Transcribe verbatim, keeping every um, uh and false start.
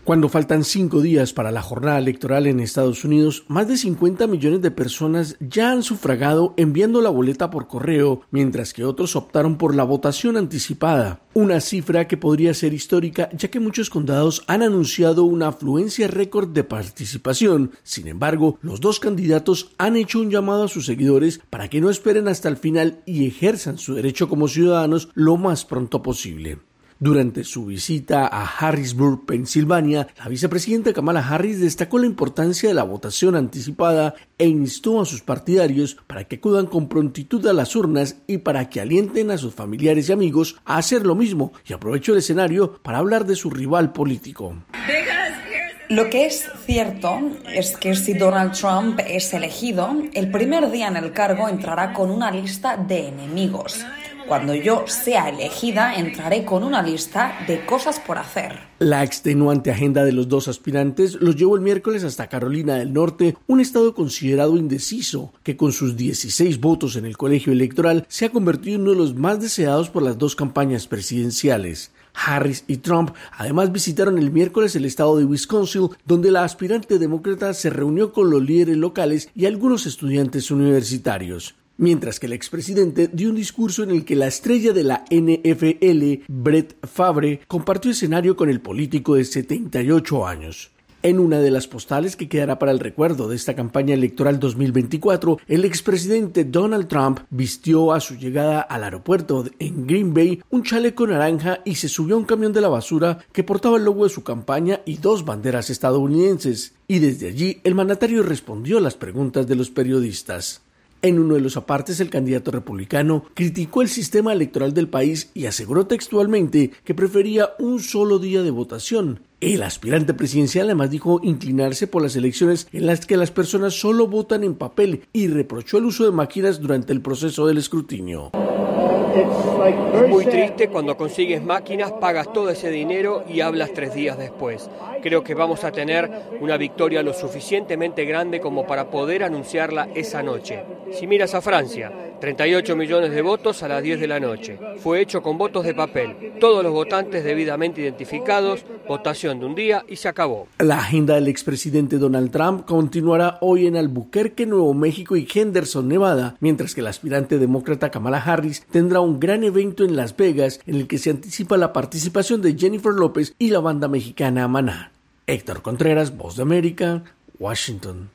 Cuando faltan cinco días para la jornada electoral en Estados Unidos, más de cincuenta millones de personas ya han sufragado enviando la boleta por correo, mientras que otros optaron por la votación anticipada. Una cifra que podría ser histórica, ya que muchos condados han anunciado una afluencia récord de participación. Sin embargo, los dos candidatos han hecho un llamado a sus seguidores para que no esperen hasta el final y ejerzan su derecho como ciudadanos lo más pronto posible. Durante su visita a Harrisburg, Pensilvania, la vicepresidenta Kamala Harris destacó la importancia de la votación anticipada e instó a sus partidarios para que acudan con prontitud a las urnas y para que alienten a sus familiares y amigos a hacer lo mismo, y aprovechó el escenario para hablar de su rival político. Lo que es cierto es que si Donald Trump es elegido, el primer día en el cargo entrará con una lista de enemigos. Cuando yo sea elegida, entraré con una lista de cosas por hacer. La extenuante agenda de los dos aspirantes los llevó el miércoles hasta Carolina del Norte, un estado considerado indeciso, que con sus dieciséis votos en el colegio electoral se ha convertido en uno de los más deseados por las dos campañas presidenciales. Harris y Trump además visitaron el miércoles el estado de Wisconsin, donde la aspirante demócrata se reunió con los líderes locales y algunos estudiantes universitarios. Mientras que el expresidente dio un discurso en el que la estrella de la N F L, Brett Favre, compartió escenario con el político de setenta y ocho años. En una de las postales que quedará para el recuerdo de esta campaña electoral dos mil veinticuatro, el expresidente Donald Trump vistió a su llegada al aeropuerto en Green Bay un chaleco naranja y se subió a un camión de la basura que portaba el logo de su campaña y dos banderas estadounidenses. Y desde allí el mandatario respondió a las preguntas de los periodistas. En uno de los apartes, el candidato republicano criticó el sistema electoral del país y aseguró textualmente que prefería un solo día de votación. El aspirante presidencial además dijo inclinarse por las elecciones en las que las personas solo votan en papel y reprochó el uso de máquinas durante el proceso del escrutinio. Es muy triste cuando consigues máquinas, pagas todo ese dinero y hablas tres días después. Creo que vamos a tener una victoria lo suficientemente grande como para poder anunciarla esa noche. Si miras a Francia, treinta y ocho millones de votos a las diez de la noche. Fue hecho con votos de papel. Todos los votantes debidamente identificados, votación de un día y se acabó. La agenda del expresidente Donald Trump continuará hoy en Albuquerque, Nuevo México y Henderson, Nevada, mientras que el aspirante demócrata Kamala Harris tendrá un gran evento en Las Vegas en el que se anticipa la participación de Jennifer López y la banda mexicana Maná. Héctor Contreras, Voz de América, Washington.